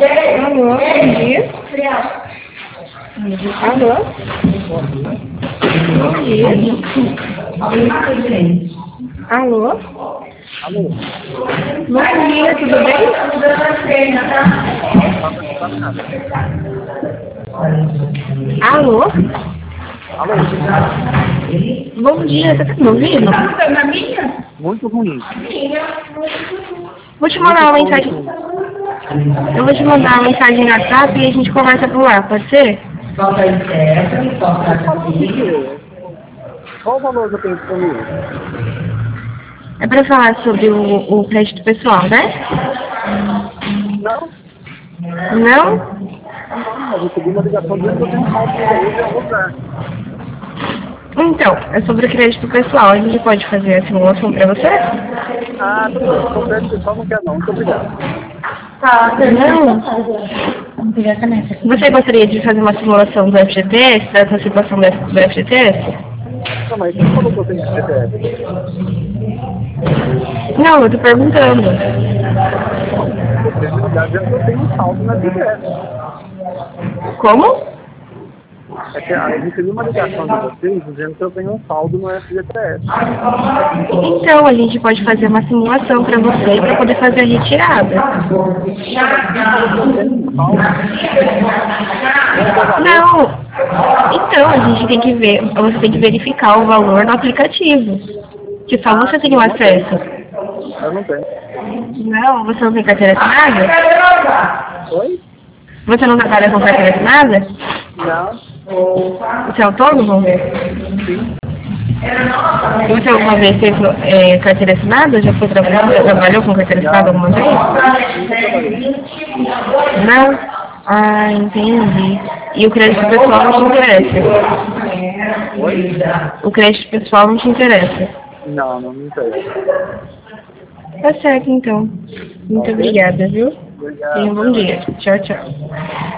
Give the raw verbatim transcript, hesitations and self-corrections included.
Alô, bom dia. Alô? Bom dia. Alô? Alô? Bom dia, tudo bem? Alô? Alô? Bom dia, você tá me ouvindo? Muito ruim. Vou te mandar uma mensagem. Eu vou te mandar uma mensagem no WhatsApp e a gente conversa por lá, pode ser? Qual o valor que eu tenho disponível? É pra falar sobre o, o crédito pessoal, né? Não, Não? não, eu recebi uma ligação dizendo que eu tenho um saldo para hoje em algum lugar. Então, é sobre o crédito pessoal. A gente pode fazer a simulação pra você? Ah, tudo bem. Então, crédito pessoal não quer não. Muito obrigado. Tá, não. Você gostaria de fazer uma simulação do F G T S, da antecipação do do F G T S? Não, mas quem falou que eu tenho C P F? Não, eu tô perguntando. Você me ligar dizendo que eu tenho um saldo na C P F. Como? É que eu recebi uma ligação de vocês dizendo que eu tenho um saldo no F G T S. Então, a gente pode fazer uma simulação pra você para poder fazer a retirada. Não. Então, a gente tem que ver, você tem que verificar o valor no aplicativo, que só você tem o acesso. Eu não tenho. Não, você não tem carteira assinada? Oi? Você não trabalha com carteira assinada? Não. Você é autônomo? Vamos ver. Sim. Você alguma vez teve é, carteira assinada? Já foi trabalhar? Já trabalhou com carteira assinada alguma vez? Não? Ah, entendi. E o crédito pessoal não te interessa? Oi? O crédito pessoal não te interessa? Não, não me interessa. Tá certo, então. Muito Ok. obrigada, viu? Obrigado. Tenha um bom dia. Tchau, tchau.